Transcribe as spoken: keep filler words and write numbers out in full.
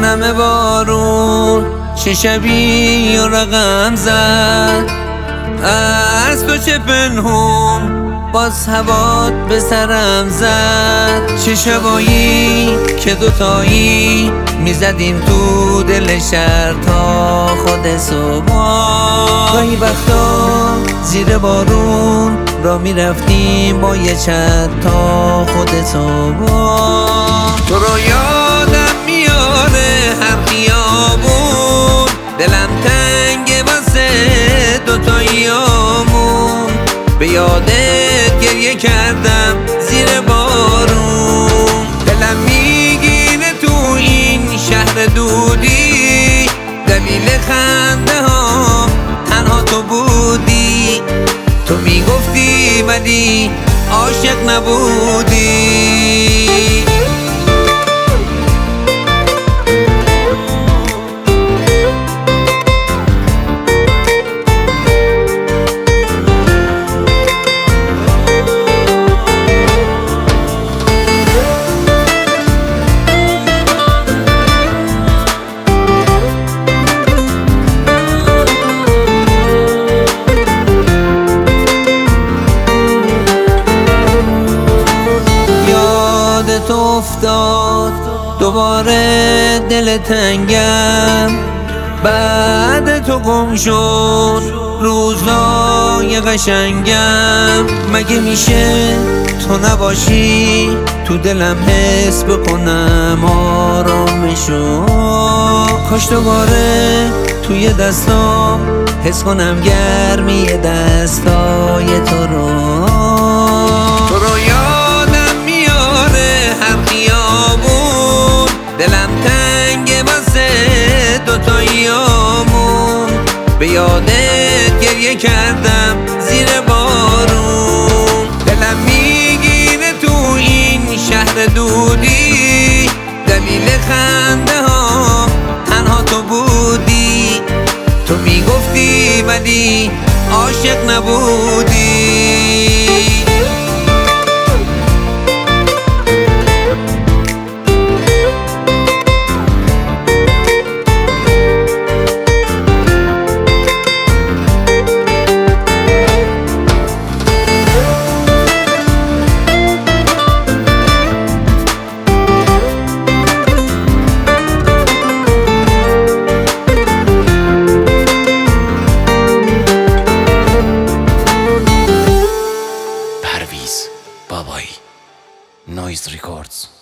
همه بارون چه شبی و رقم زد، از تو چه پنهون باز هوات به سرم زد. چه شبایی که دوتایی میزدیم تو دل شهر تا خود صبح. گاهی وقتا زیر بارون را میرفتیم با یه چت تا خود صبح. تو رو یادم میاره هر خیابون، دلم تنگه واسه دوتاییامون. به یادت گریه کردم زیر بارون، دلم میگیره تو این شهر دودی. دلیل خنده ها تنها تو بودی، تو میگفتی ولی عاشق نبودی. تو افتاد دوباره دل تنگم، بعد تو گم شد روزای قشنگم. مگه میشه تو نباشی تو دلم حس بکنم آرامشو؟ کاش دوباره توی دستام حس کنم گرمی دستای تو رو. تو رو یادم میاره هر خیابون، دلم تنگه واسه دوتاییامون. به یادت گریه کردم زیر بارون، دلم میگیره تو این شهر دودی. دلیل خنده ها تنها تو بودی، تو میگفتی ولی عاشق نبودی. بابایی نویز ریکوردز.